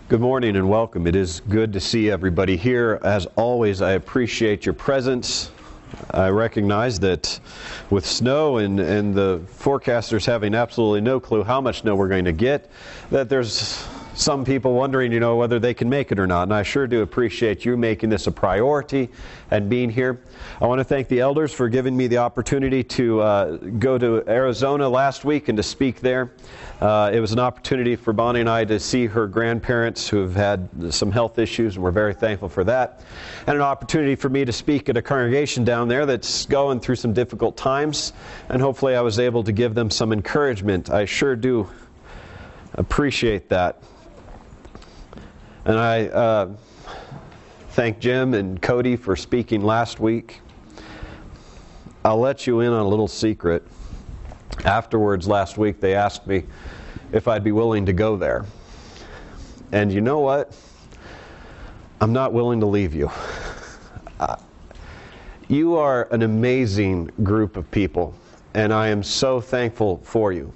Good morning and welcome. It is good to see everybody here. As always, I appreciate your presence. I recognize that with snow and the forecasters having absolutely no clue how much snow we're going to get, that there's some people wondering, whether they can make it or not. And I sure do appreciate you making this a priority and being here. I want to thank the elders for giving me the opportunity to go to Arizona last week and to speak there. It was an opportunity for Bonnie and I to see her grandparents who have had some health issues, and we're very thankful for that. And an opportunity for me to speak at a congregation down there that's going through some difficult times, and hopefully I was able to give them some encouragement. I sure do appreciate that. And I thank Jim and Cody for speaking last week. I'll let you in on a little secret. Afterwards, last week, they asked me if I'd be willing to go there. And you know what? I'm not willing to leave you. You are an amazing group of people, and I am so thankful for you.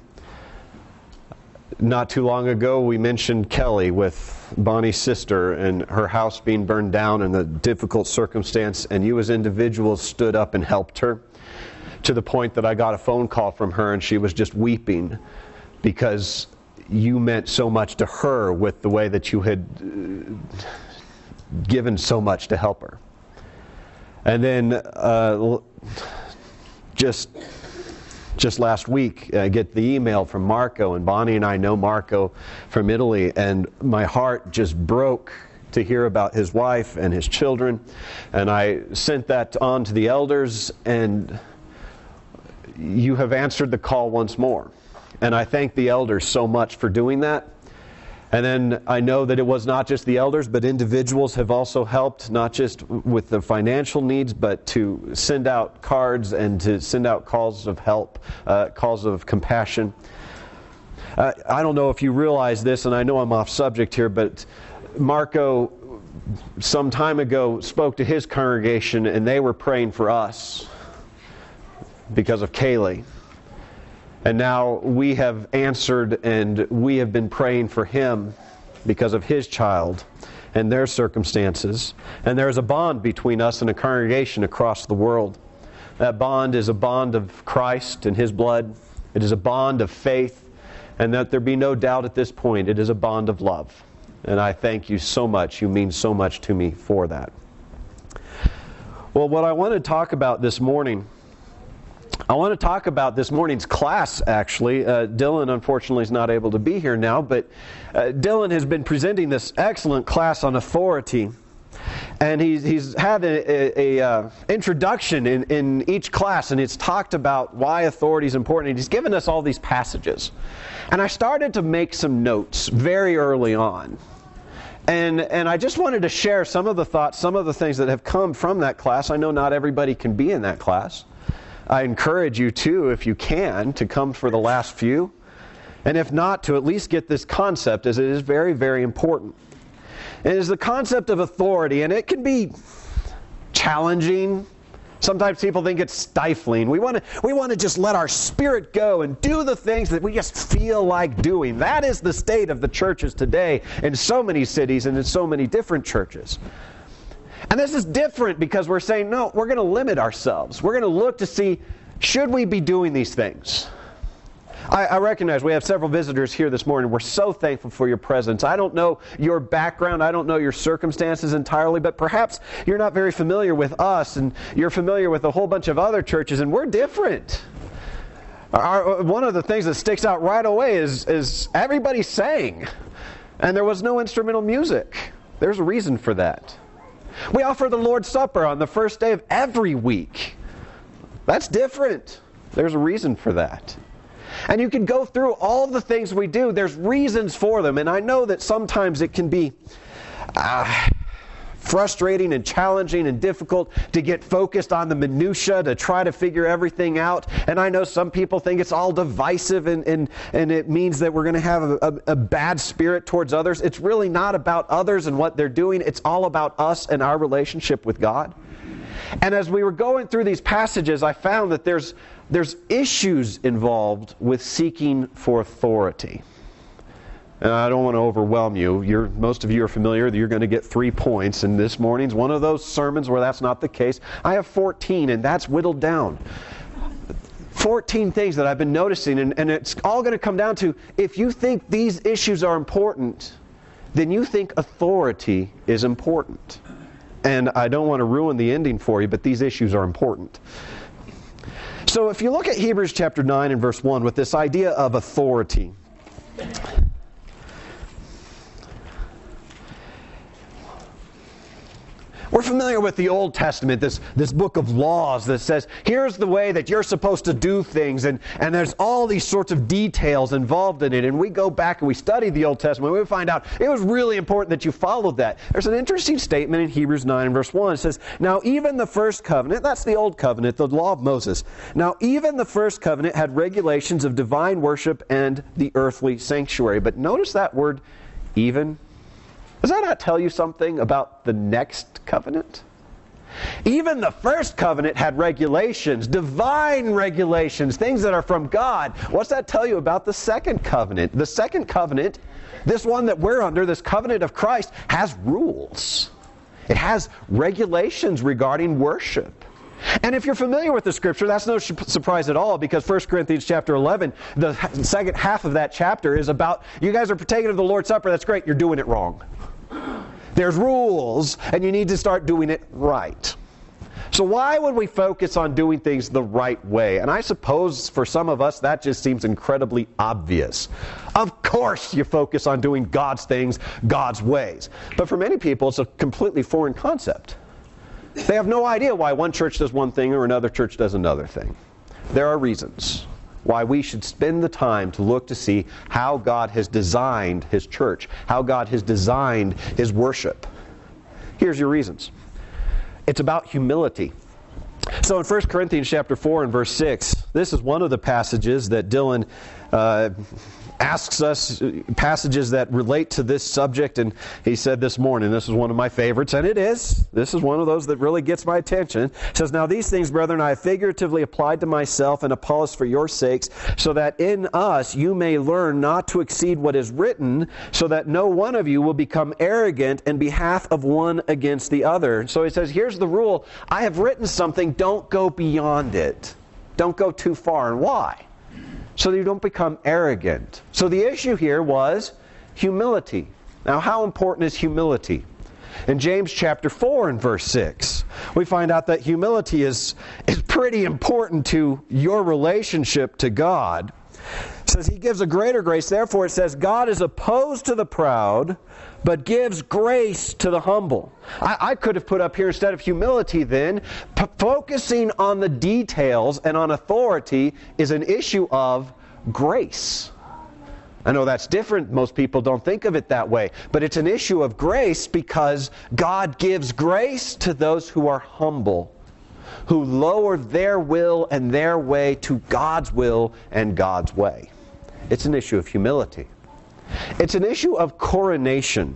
Not too long ago, we mentioned Kelly with Bonnie's sister and her house being burned down and the difficult circumstance, and you as individuals stood up and helped her, to the point that I got a phone call from her and she was just weeping because you meant so much to her with the way that you had given so much to help her. And then just last week, I get the email from Marco, and Bonnie and I know Marco from Italy, and my heart just broke to hear about his wife and his children. And I sent that on to the elders, and you have answered the call once more. And I thank the elders so much for doing that. And then I know that it was not just the elders, but individuals have also helped, not just with the financial needs, but to send out cards and to send out calls of help, calls of compassion. I don't know if you realize this, and I know I'm off subject here, but Marco some time ago spoke to his congregation, and they were praying for us because of Kaylee. And now we have answered, and we have been praying for him because of his child and their circumstances. And there is a bond between us and a congregation across the world. That bond is a bond of Christ and His blood. It is a bond of faith, and that there be no doubt at this point, it is a bond of love. And I thank you so much. You mean so much to me for that. Well, what I want to talk about this morning, I want to talk about this morning's class, actually. Dylan, unfortunately, is not able to be here now, but Dylan has been presenting this excellent class on authority. And he's had a introduction in each class, and it's talked about why authority is important. And he's given us all these passages. And I started to make some notes very early on. And I just wanted to share some of the thoughts, some of the things that have come from that class. I know not everybody can be in that class. I encourage you too, if you can, to come for the last few. And if not, to at least get this concept, as it is very, very important. It is the concept of authority, and it can be challenging. Sometimes people think it's stifling. We want to just let our spirit go and do the things that we just feel like doing. That is the state of the churches today in so many cities and in so many different churches. And this is different because we're saying, no, we're going to limit ourselves. We're going to look to see, should we be doing these things? I recognize we have several visitors here this morning. We're so thankful for your presence. I don't know your background. I don't know your circumstances entirely, but perhaps you're not very familiar with us, and you're familiar with a whole bunch of other churches, and we're different. One of the things that sticks out right away is everybody sang, and there was no instrumental music. There's a reason for that. We offer the Lord's Supper on the first day of every week. That's different. There's a reason for that. And you can go through all the things we do. There's reasons for them. And I know that sometimes it can be frustrating and challenging and difficult to get focused on the minutia, to try to figure everything out. And I know some people think it's all divisive and it means that we're going to have a bad spirit towards others. It's really not about others and what they're doing. It's all about us and our relationship with God. And as we were going through these passages, I found that there's issues involved with seeking for authority. And I don't want to overwhelm you. Most of you are familiar that you're going to get 3 points, and this morning's one of those sermons where that's not the case. I have 14, and that's whittled down. 14 things that I've been noticing, and it's all going to come down to, if you think these issues are important, then you think authority is important. And I don't want to ruin the ending for you, but these issues are important. So if you look at Hebrews chapter 9 and verse 1 with this idea of authority, we're familiar with the Old Testament, this book of laws that says, here's the way that you're supposed to do things, and there's all these sorts of details involved in it. And we go back and we study the Old Testament, and we find out it was really important that you followed that. There's an interesting statement in Hebrews 9 and verse 1. It says, now even the first covenant, that's the Old Covenant, the law of Moses. Now even the first covenant had regulations of divine worship and the earthly sanctuary. But notice that word, even. Does that not tell you something about the next covenant? Even the first covenant had regulations, divine regulations, things that are from God. What's that tell you about the second covenant? The second covenant, this one that we're under, this covenant of Christ, has rules. It has regulations regarding worship. And if you're familiar with the Scripture, that's no surprise at all, because 1 Corinthians chapter 11, the second half of that chapter is about, you guys are partaking of the Lord's Supper, that's great, you're doing it wrong. There's rules, and you need to start doing it right. So why would we focus on doing things the right way? And I suppose for some of us that just seems incredibly obvious. Of course you focus on doing God's things God's ways. But for many people it's a completely foreign concept. They have no idea why one church does one thing or another church does another thing. There are reasons why we should spend the time to look to see how God has designed His church, how God has designed His worship. Here's your reasons. It's about humility. So in 1 Corinthians chapter 4 and verse 6, this is one of the passages that Dylan asks us, passages that relate to this subject, and he said this morning, this is one of my favorites, and it is. This is one of those that really gets my attention. It says, now these things, brethren, I have figuratively applied to myself and Apollos for your sakes, so that in us you may learn not to exceed what is written, so that no one of you will become arrogant in behalf of one against the other. So he says, here's the rule. I have written something, don't go beyond it. Don't go too far. And why? So that you don't become arrogant. So the issue here was humility. Now, how important is humility? In James chapter 4 and verse 6, we find out that humility is pretty important to your relationship to God. It says He gives a greater grace. Therefore, it says, God is opposed to the proud, but gives grace to the humble. I could have put up here, instead of humility then, focusing on the details and on authority is an issue of grace. I know that's different. Most people don't think of it that way. But it's an issue of grace because God gives grace to those who are humble, who lower their will and their way to God's will and God's way. It's an issue of humility. It's an issue of coronation.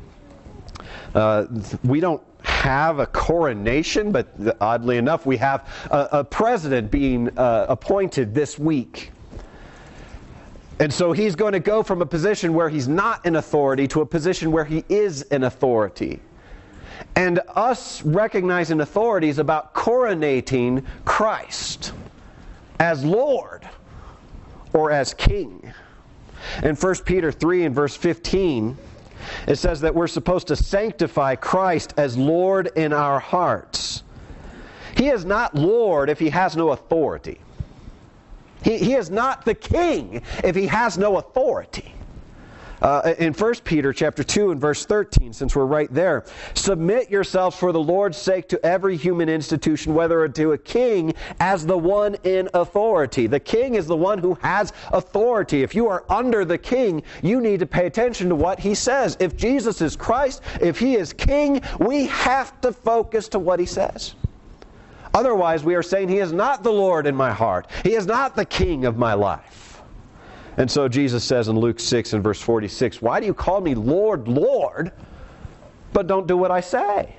We don't have a coronation, but oddly enough, we have a president being appointed this week. And so he's going to go from a position where he's not in authority to a position where he is in authority. And us recognizing authority is about coronating Christ as Lord or as King. In 1 Peter 3 and verse 15, it says that we're supposed to sanctify Christ as Lord in our hearts. He is not Lord if He has no authority. He is not the King if He has no authority. In 1 Peter chapter 2 and verse 13, since we're right there, submit yourselves for the Lord's sake to every human institution, whether to a king as the one in authority. The king is the one who has authority. If you are under the king, you need to pay attention to what he says. If Jesus is Christ, if He is king, we have to focus to what He says. Otherwise, we are saying He is not the Lord in my heart. He is not the king of my life. And so Jesus says in Luke 6 and verse 46, why do you call me Lord, Lord, but don't do what I say?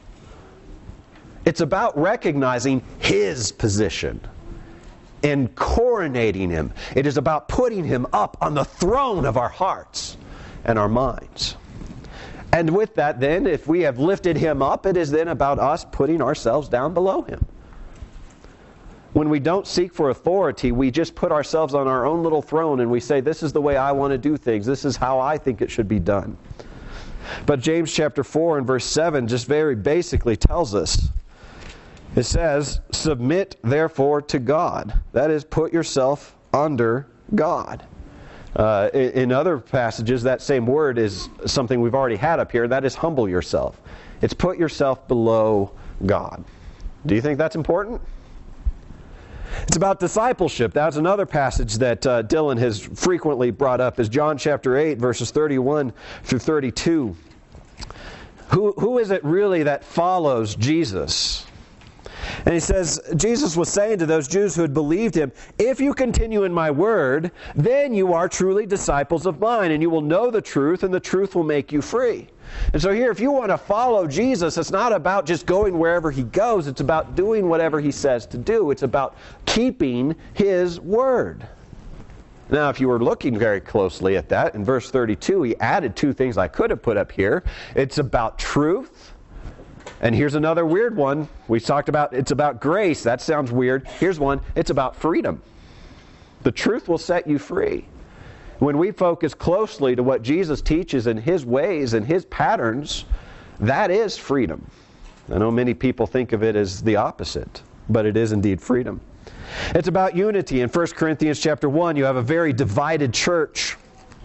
It's about recognizing His position and coronating Him. It is about putting Him up on the throne of our hearts and our minds. And with that then, if we have lifted Him up, it is then about us putting ourselves down below Him. When we don't seek for authority, we just put ourselves on our own little throne and we say, this is the way I want to do things. This is how I think it should be done. But James chapter 4 and verse 7 just very basically tells us, it says, submit therefore to God. That is, put yourself under God. In other passages, that same word is something we've already had up here. That is humble yourself. It's put yourself below God. Do you think that's important? It's about discipleship. That's another passage that Dylan has frequently brought up, is John chapter 8, verses 31 through 32. Who is it really that follows Jesus? And he says, Jesus was saying to those Jews who had believed Him, if you continue in my word, then you are truly disciples of mine, and you will know the truth, and the truth will make you free. And so here, if you want to follow Jesus, it's not about just going wherever He goes. It's about doing whatever He says to do. It's about keeping His word. Now, if you were looking very closely at that, in verse 32, he added two things I could have put up here. It's about truth. And here's another weird one. We talked about it's about grace. That sounds weird. Here's one. It's about freedom. The truth will set you free. When we focus closely to what Jesus teaches and His ways and His patterns, that is freedom. I know many people think of it as the opposite, but it is indeed freedom. It's about unity. In 1 Corinthians chapter 1, you have a very divided church.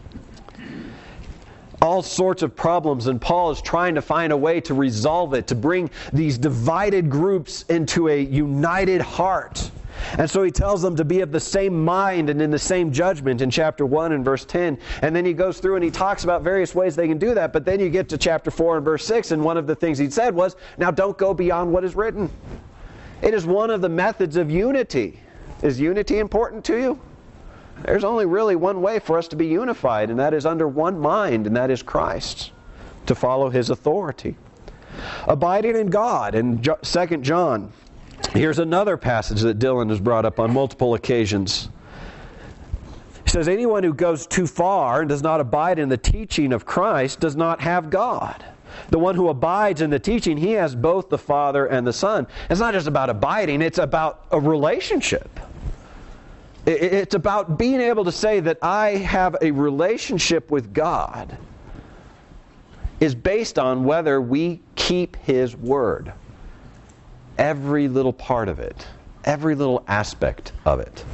All sorts of problems, and Paul is trying to find a way to resolve it, to bring these divided groups into a united heart. And so he tells them to be of the same mind and in the same judgment in chapter 1 and verse 10. And then he goes through and he talks about various ways they can do that. But then you get to chapter 4 and verse 6, and one of the things he said was, now don't go beyond what is written. It is one of the methods of unity. Is unity important to you? There's only really one way for us to be unified, and that is under one mind, and that is Christ, to follow His authority. Abiding in God in 2 John. Here's another passage that Dylan has brought up on multiple occasions. He says, anyone who goes too far and does not abide in the teaching of Christ does not have God. The one who abides in the teaching, he has both the Father and the Son. It's not just about abiding, it's about a relationship. It's about being able to say that I have a relationship with God is based on whether we keep His word. Every little part of it. Every little aspect of it.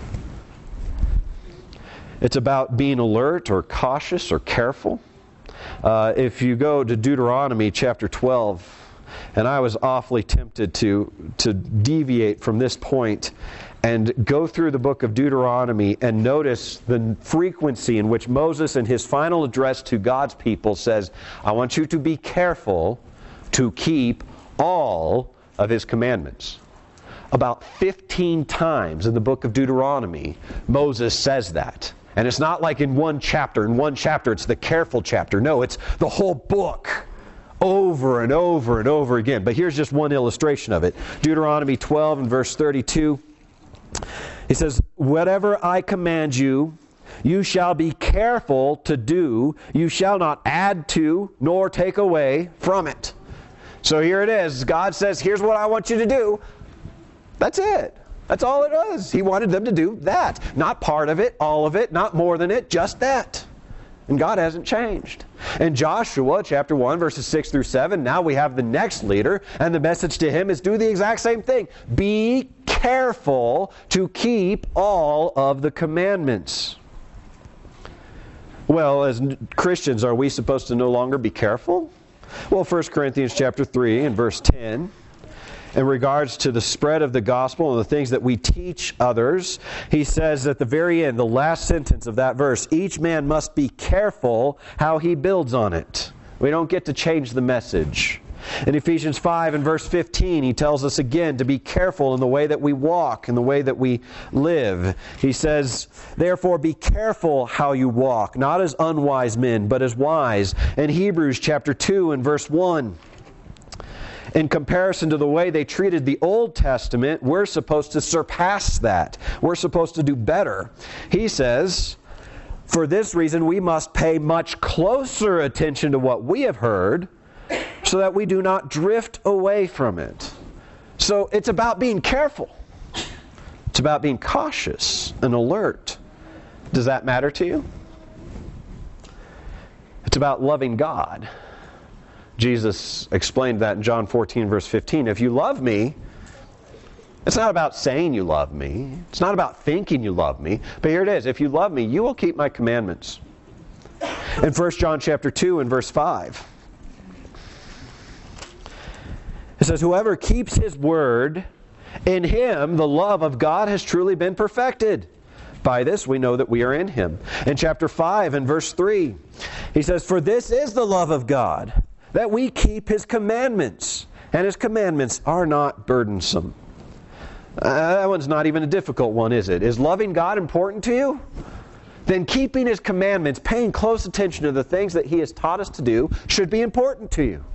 It's about being alert or cautious or careful. If you go to Deuteronomy chapter 12, and I was awfully tempted to deviate from this point and go through the book of Deuteronomy and notice the frequency in which Moses in his final address to God's people says, I want you to be careful to keep all of His commandments. About 15 times in the book of Deuteronomy, Moses says that. And it's not like in one chapter. In one chapter, it's the careful chapter. No, it's the whole book. Over and over and over again. But here's just one illustration of it. Deuteronomy 12 and verse 32. He says, whatever I command you, you shall be careful to do. You shall not add to nor take away from it. So here it is. God says, here's what I want you to do. That's it. That's all it is. He wanted them to do that. Not part of it, all of it, not more than it, just that. And God hasn't changed. In Joshua chapter 1, verses 6 through 7, now we have the next leader, and the message to him is do the exact same thing. Be careful to keep all of the commandments. Well, as Christians, are we supposed to no longer be careful? Well, 1 Corinthians chapter 3 and verse 10, in regards to the spread of the gospel and the things that we teach others, he says at the very end, the last sentence of that verse, each man must be careful how he builds on it. We don't get to change the message. In Ephesians 5 and verse 15, he tells us again to be careful in the way that we walk, in the way that we live. He says, therefore be careful how you walk, not as unwise men, but as wise. In Hebrews chapter 2 and verse 1, in comparison to the way they treated the Old Testament, we're supposed to surpass that. We're supposed to do better. He says, For this reason, we must pay much closer attention to what we have heard, so that we do not drift away from it. So it's about being careful. It's about being cautious and alert. Does that matter to you? It's about loving God. Jesus explained that in John 14, verse 15. If you love me, it's not about saying you love me. It's not about thinking you love me. But here it is. If you love me, you will keep my commandments. In 1 John chapter 2 and verse 5, it says, whoever keeps his word, in him the love of God has truly been perfected. By this we know that we are in him. In chapter 5 and verse 3, he says, for this is the love of God, that we keep his commandments. And his commandments are not burdensome. That one's not even a difficult one, is it? Is loving God important to you? Then keeping his commandments, paying close attention to the things that he has taught us to do, should be important to you.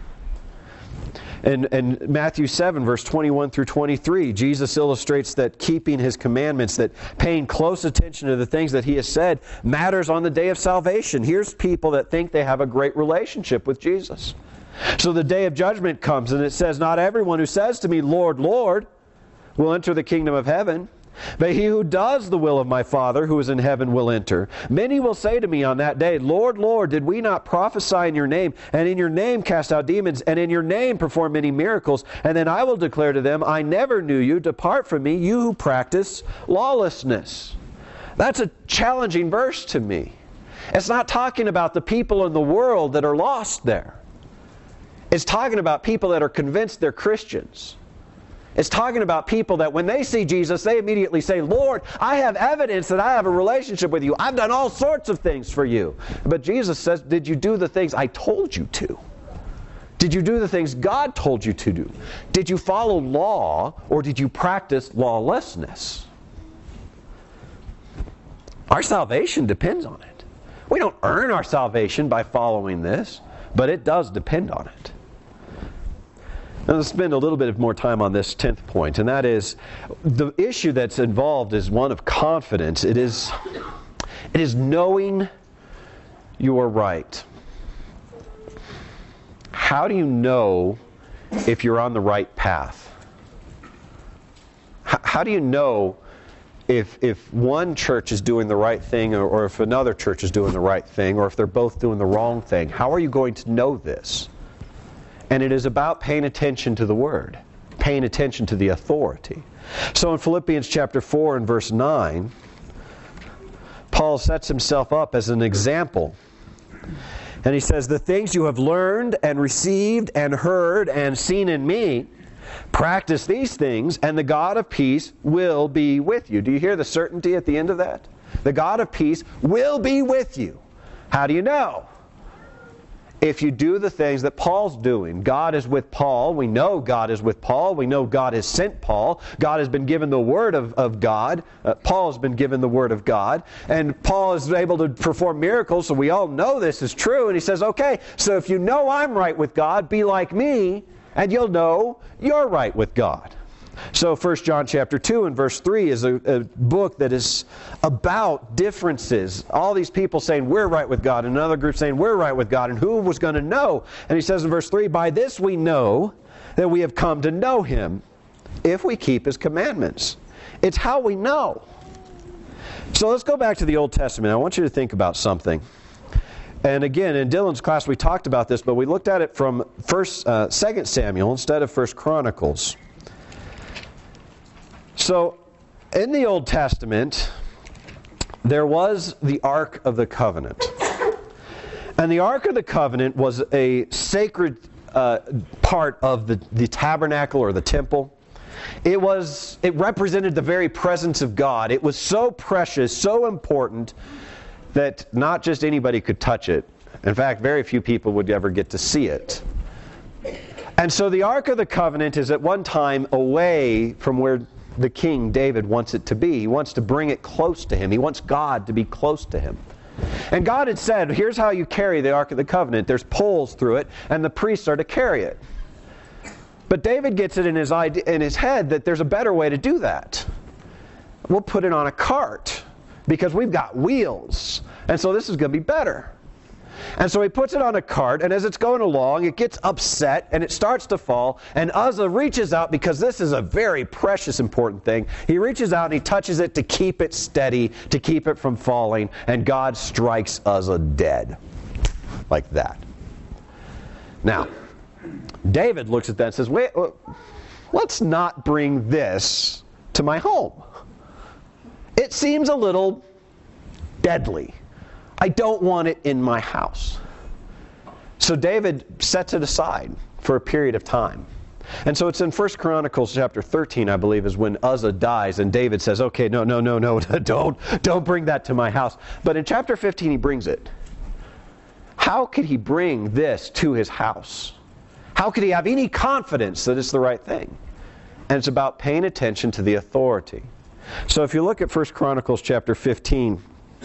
In Matthew 7, verse 21 through 23, Jesus illustrates that keeping his commandments, that paying close attention to the things that he has said, matters on the day of salvation. Here's people that think they have a great relationship with Jesus. So the day of judgment comes, and it says, not everyone who says to me, Lord, Lord, will enter the kingdom of heaven, but he who does the will of my Father who is in heaven will enter. Many will say to me on that day, Lord, Lord, did we not prophesy in your name, and in your name cast out demons, and in your name perform many miracles? And then I will declare to them, I never knew you. Depart from me, you who practice lawlessness. That's a challenging verse to me. It's not talking about the people in the world that are lost there. It's talking about people that are convinced they're Christians. It's talking about people that when they see Jesus, they immediately say, Lord, I have evidence that I have a relationship with you. I've done all sorts of things for you. But Jesus says, did you do the things I told you to? Did you do the things God told you to do? Did you follow law, or did you practice lawlessness? Our salvation depends on it. We don't earn our salvation by following this, but it does depend on it. Now, let's spend a little bit more time on this 10th point, and that is the issue that's involved is one of confidence. It is knowing you are right. How do you know if you're on the right path? How do you know if one church is doing the right thing or if another church is doing the right thing or if they're both doing the wrong thing? How are you going to know this? And it is about paying attention to the Word, paying attention to the authority. So in Philippians chapter 4 and verse 9, Paul sets himself up as an example. And he says, the things you have learned and received and heard and seen in me, practice these things, and the God of peace will be with you. Do you hear the certainty at the end of that? The God of peace will be with you. How do you know? If you do the things that Paul's doing. God is with Paul. We know God is with Paul. We know God has sent Paul. God has been given the Word of God. Paul has been given the Word of God. And Paul is able to perform miracles, so we all know this is true. And he says, okay, so if you know I'm right with God, be like me, and you'll know you're right with God. So 1 John chapter 2 and verse 3 is a book that is about differences. All these people saying we're right with God, and another group saying we're right with God, and who was going to know? And he says in verse 3, by this we know that we have come to know Him if we keep His commandments. It's how we know. So let's go back to the Old Testament. I want you to think about something. And again, in Dylan's class we talked about this, but we looked at it from 2 Samuel instead of 1 Chronicles. So, in the Old Testament, there was the Ark of the Covenant. And the Ark of the Covenant was a sacred part of the tabernacle or the temple. It represented the very presence of God. It was so precious, so important, that not just anybody could touch it. In fact, very few people would ever get to see it. And so the Ark of the Covenant is at one time away from where the king, David, wants it to be. He wants to bring it close to him. He wants God to be close to him. And God had said, here's how you carry the Ark of the Covenant. There's poles through it, and the priests are to carry it. But David gets it in his head that there's a better way to do that. We'll put it on a cart. because we've got wheels. And so this is going to be better. And so he puts it on a cart, and as it's going along, it gets upset, and it starts to fall, and Uzzah reaches out, because this is a very precious, important thing. He reaches out and he touches it to keep it steady, to keep it from falling, and God strikes Uzzah dead. Like that. Now, David looks at that and says, wait, let's not bring this to my home. It seems a little deadly. I don't want it in my house. So David sets it aside for a period of time. And so it's in 1 Chronicles chapter 13, I believe, is when Uzzah dies, and David says, okay, no, don't bring that to my house. But in chapter 15, he brings it. How could he bring this to his house? How could he have any confidence that it's the right thing? And it's about paying attention to the authority. So if you look at 1 Chronicles chapter 15,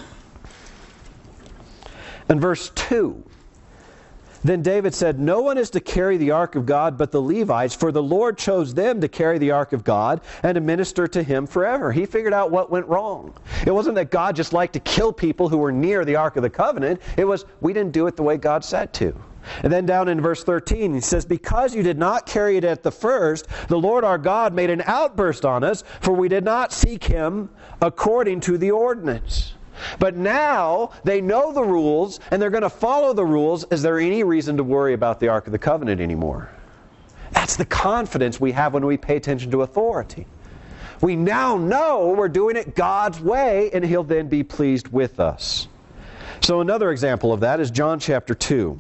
and verse 2, then David said, no one is to carry the ark of God but the Levites, for the Lord chose them to carry the ark of God and to minister to him forever. He figured out what went wrong. It wasn't that God just liked to kill people who were near the ark of the covenant. It was, we didn't do it the way God said to. And then down in verse 13, he says, because you did not carry it at the first, the Lord our God made an outburst on us, for we did not seek him according to the ordinance. But now they know the rules, and they're going to follow the rules. Is there any reason to worry about the Ark of the Covenant anymore? That's the confidence we have when we pay attention to authority. We now know we're doing it God's way, and He'll then be pleased with us. So another example of that is John chapter 2.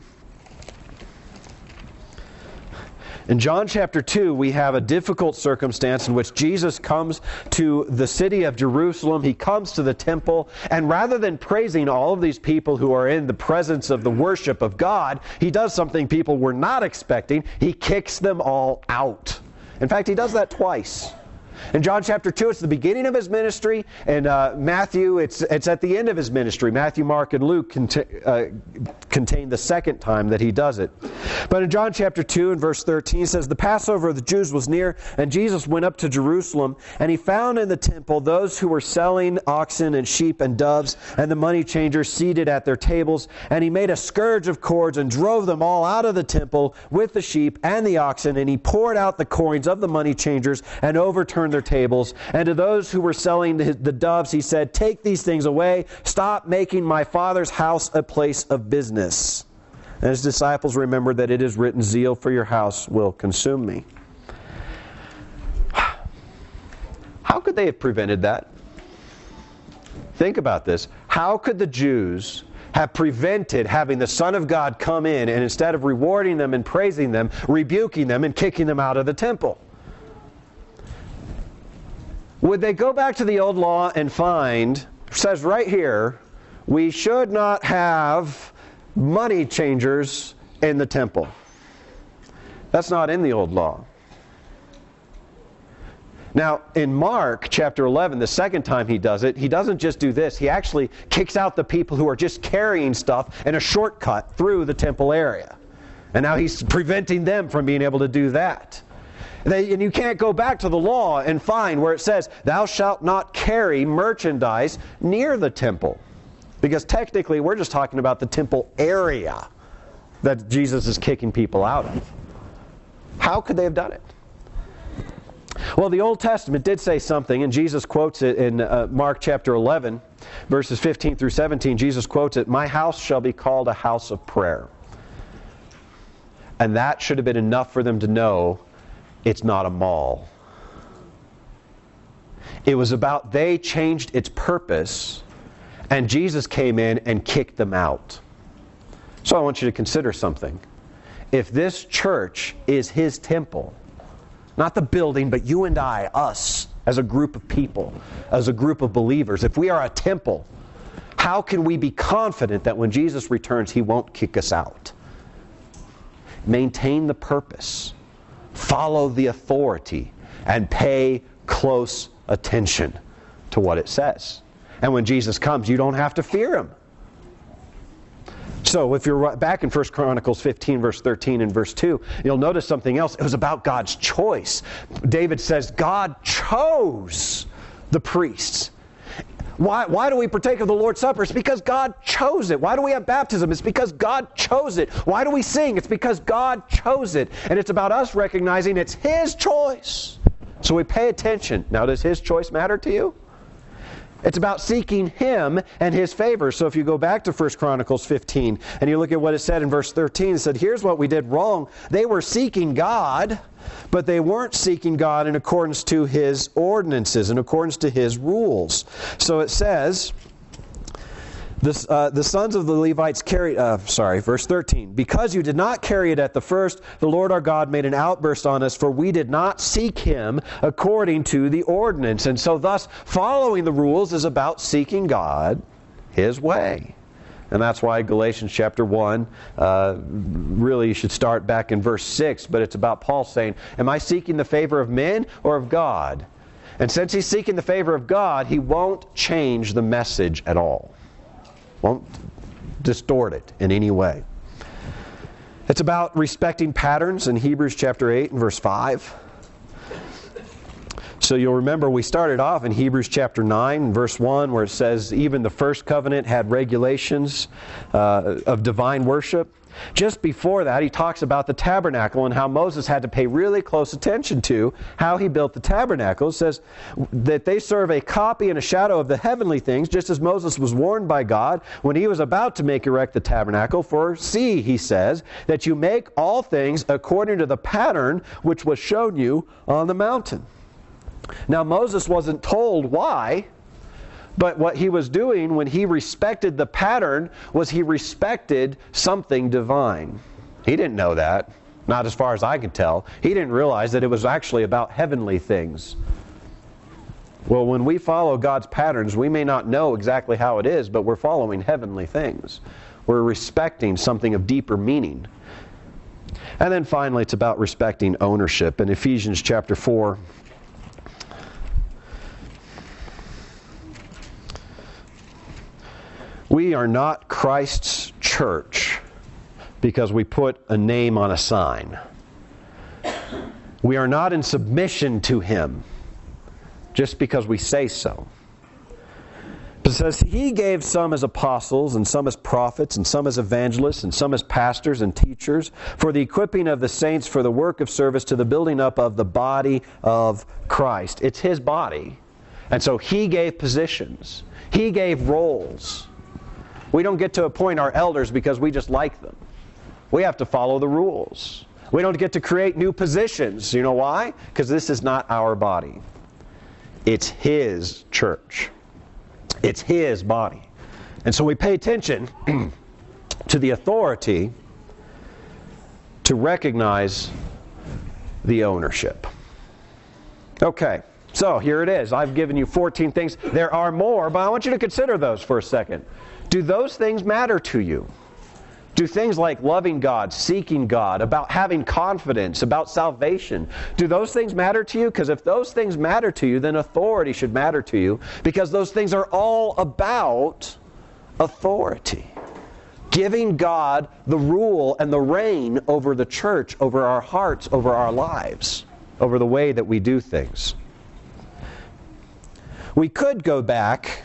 In John chapter 2, we have a difficult circumstance in which Jesus comes to the city of Jerusalem. He comes to the temple, and rather than praising all of these people who are in the presence of the worship of God, He does something people were not expecting. He kicks them all out. In fact, He does that twice. In John chapter 2, it's the beginning of His ministry, and Matthew, it's at the end of His ministry. Matthew, Mark, and Luke contain the second time that He does it. But in John chapter 2 and verse 13, it says, the Passover of the Jews was near, and Jesus went up to Jerusalem, and He found in the temple those who were selling oxen and sheep and doves, and the money changers seated at their tables. And He made a scourge of cords and drove them all out of the temple with the sheep and the oxen, and He poured out the coins of the money changers and overturned their tables. And to those who were selling the doves, He said, take these things away. Stop making my Father's house a place of business. And His disciples remembered that it is written, zeal for your house will consume me. How could they have prevented that? Think about this. How could the Jews have prevented having the Son of God come in, and instead of rewarding them and praising them, rebuking them and kicking them out of the temple? Would they go back to the old law and find, it says right here, we should not have money changers in the temple? That's not in the old law. Now, in Mark chapter 11, the second time He does it, He doesn't just do this. He actually kicks out the people who are just carrying stuff in a shortcut through the temple area. And now He's preventing them from being able to do that. And you can't go back to the law and find where it says, thou shalt not carry merchandise near the temple. Because technically we're just talking about the temple area that Jesus is kicking people out of. How could they have done it? Well, the Old Testament did say something, and Jesus quotes it in Mark chapter 11, verses 15 through 17. Jesus quotes it, my house shall be called a house of prayer. And that should have been enough for them to know it's not a mall. It was about they changed its purpose, and Jesus came in and kicked them out. So I want you to consider something. If this church is His temple, not the building, but you and I, us, as a group of people, as a group of believers, if we are a temple, how can we be confident that when Jesus returns, He won't kick us out? Maintain the purpose. Follow the authority and pay close attention to what it says. And when Jesus comes, you don't have to fear Him. So if you're back in 1 Chronicles 15, verse 13 and verse 2, you'll notice something else. It was about God's choice. David says God chose the priests. Why do we partake of the Lord's Supper? It's because God chose it. Why do we have baptism? It's because God chose it. Why do we sing? It's because God chose it. And it's about us recognizing it's His choice. So we pay attention. Now, does His choice matter to you? It's about seeking Him and His favor. So if you go back to 1 Chronicles 15 and you look at what it said in verse 13, it said, here's what we did wrong. They were seeking God, but they weren't seeking God in accordance to His ordinances, in accordance to His rules. So it says, the sons of the Levites carried, verse 13. Because you did not carry it at the first, the Lord our God made an outburst on us, for we did not seek Him according to the ordinance. And so thus, following the rules is about seeking God His way. And that's why Galatians chapter 1, really you should start back in verse 6, but it's about Paul saying, am I seeking the favor of men or of God? And since he's seeking the favor of God, he won't change the message at all. Won't distort it in any way. It's about respecting patterns in Hebrews chapter 8 and verse 5. So you'll remember we started off in Hebrews chapter 9 verse 1 where it says even the first covenant had regulations of divine worship. Just before that, he talks about the tabernacle and how Moses had to pay really close attention to how he built the tabernacle. It says that they serve a copy and a shadow of the heavenly things, just as Moses was warned by God when he was about to erect the tabernacle. For see, he says, that you make all things according to the pattern which was shown you on the mountain. Now, Moses wasn't told why. But what he was doing when he respected the pattern was he respected something divine. He didn't know that, not as far as I could tell. He didn't realize that it was actually about heavenly things. Well, when we follow God's patterns, we may not know exactly how it is, but we're following heavenly things. We're respecting something of deeper meaning. And then finally, it's about respecting ownership. In Ephesians chapter 4, we are not Christ's church because we put a name on a sign. We are not in submission to Him just because we say so. It says, He gave some as apostles, and some as prophets, and some as evangelists, and some as pastors and teachers, for the equipping of the saints for the work of service to the building up of the body of Christ. It's His body. And so He gave positions. He gave roles. We don't get to appoint our elders because we just like them. We have to follow the rules. We don't get to create new positions. You know why? Because this is not our body. It's His church. It's His body. And so we pay attention to the authority to recognize the ownership. Okay, so here it is. I've given you 14 things. There are more, but I want you to consider those for a second. Do those things matter to you? Do things like loving God, seeking God, about having confidence, about salvation, do those things matter to you? Because if those things matter to you, then authority should matter to you, because those things are all about authority. Giving God the rule and the reign over the church, over our hearts, over our lives, over the way that we do things. We could go back.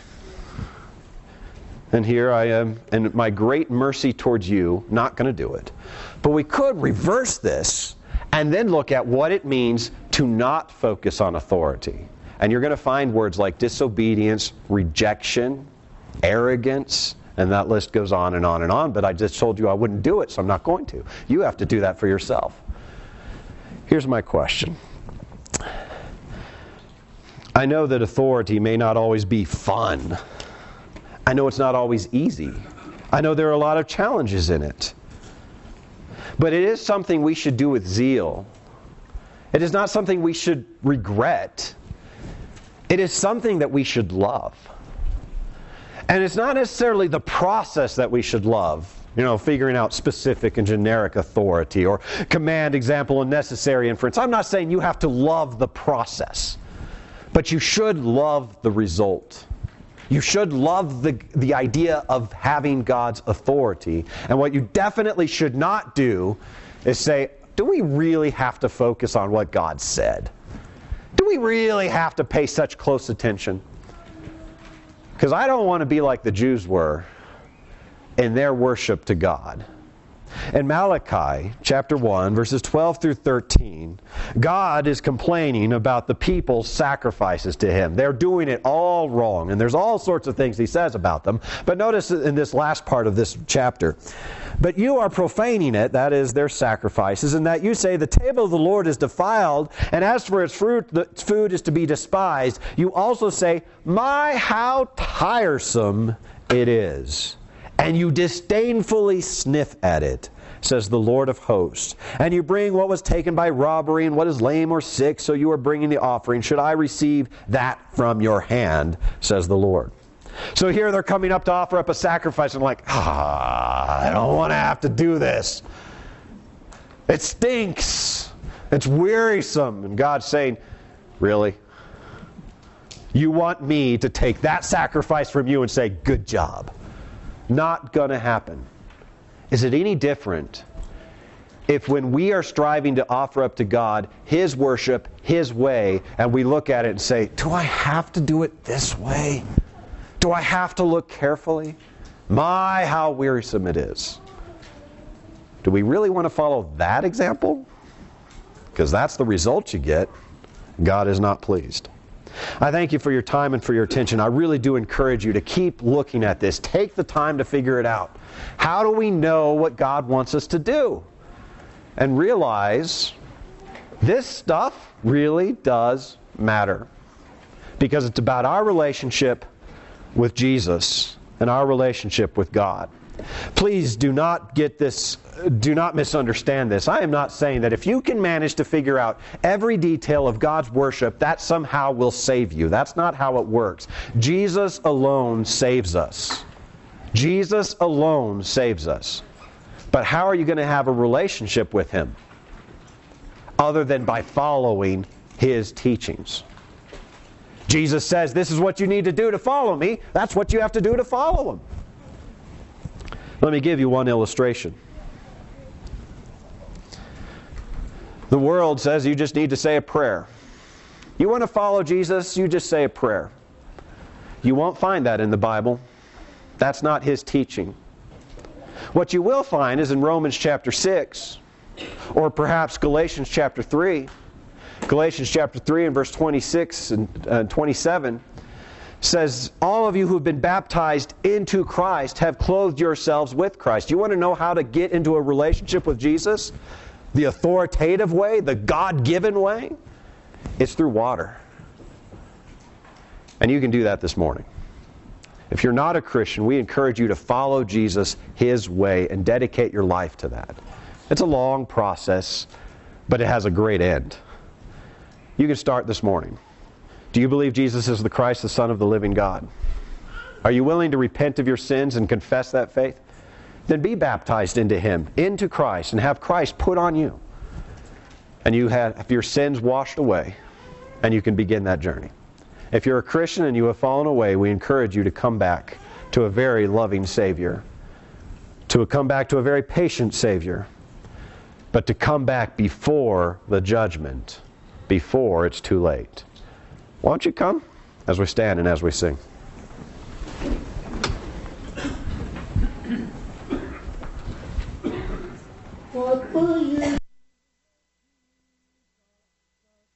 And here I am, in my great mercy towards you, not going to do it. But we could reverse this and then look at what it means to not focus on authority. And you're going to find words like disobedience, rejection, arrogance, and that list goes on and on and on. But I just told you I wouldn't do it, so I'm not going to. You have to do that for yourself. Here's my question. I know that authority may not always be fun. I know it's not always easy. I know there are a lot of challenges in it. But it is something we should do with zeal. It is not something we should regret. It is something that we should love. And it's not necessarily the process that we should love. Figuring out specific and generic authority or command, example, and necessary inference. I'm not saying you have to love the process. But you should love the result. You should love the idea of having God's authority. And what you definitely should not do is say, do we really have to focus on what God said? Do we really have to pay such close attention? Because I don't want to be like the Jews were in their worship to God. In Malachi chapter 1, verses 12 through 13, God is complaining about the people's sacrifices to Him. They're doing it all wrong, and there's all sorts of things He says about them. But notice in this last part of this chapter, but you are profaning it, that is, their sacrifices, and that you say, the table of the Lord is defiled, and as for its fruit, the food is to be despised. You also say, my, how tiresome it is. And you disdainfully sniff at it, says the Lord of hosts. And you bring what was taken by robbery and what is lame or sick, so you are bringing the offering. Should I receive that from your hand, says the Lord. So here they're coming up to offer up a sacrifice, and like, I don't want to have to do this. It stinks. It's wearisome. And God's saying, really? You want me to take that sacrifice from you and say, good job? Not going to happen. Is it any different if when we are striving to offer up to God His worship, His way, and we look at it and say, do I have to do it this way? Do I have to look carefully? My, how wearisome it is. Do we really want to follow that example? Because that's the result you get. God is not pleased. I thank you for your time and for your attention. I really do encourage you to keep looking at this. Take the time to figure it out. How do we know what God wants us to do? And realize this stuff really does matter. Because it's about our relationship with Jesus and our relationship with God. Please do not misunderstand this. I am not saying that if you can manage to figure out every detail of God's worship, that somehow will save you. That's not how it works. Jesus alone saves us. Jesus alone saves us. But how are you going to have a relationship with Him other than by following His teachings? Jesus says, this is what you need to do to follow me. That's what you have to do to follow Him. Let me give you one illustration. The world says you just need to say a prayer. You want to follow Jesus, you just say a prayer. You won't find that in the Bible. That's not His teaching. What you will find is in Romans chapter 6, or perhaps Galatians chapter 3. Galatians chapter 3 and verse 26 and 27 says, all of you who have been baptized into Christ have clothed yourselves with Christ. You want to know how to get into a relationship with Jesus? The authoritative way, the God-given way? It's through water. And you can do that this morning. If you're not a Christian, we encourage you to follow Jesus His way and dedicate your life to that. It's a long process, but it has a great end. You can start this morning. Do you believe Jesus is the Christ, the Son of the living God? Are you willing to repent of your sins and confess that faith? Then be baptized into Him, into Christ, and have Christ put on you. And you have your sins washed away, and you can begin that journey. If you're a Christian and you have fallen away, we encourage you to come back to a very loving Savior, to come back to a very patient Savior, but to come back before the judgment, before it's too late. Won't you come as we stand and as we sing? What will you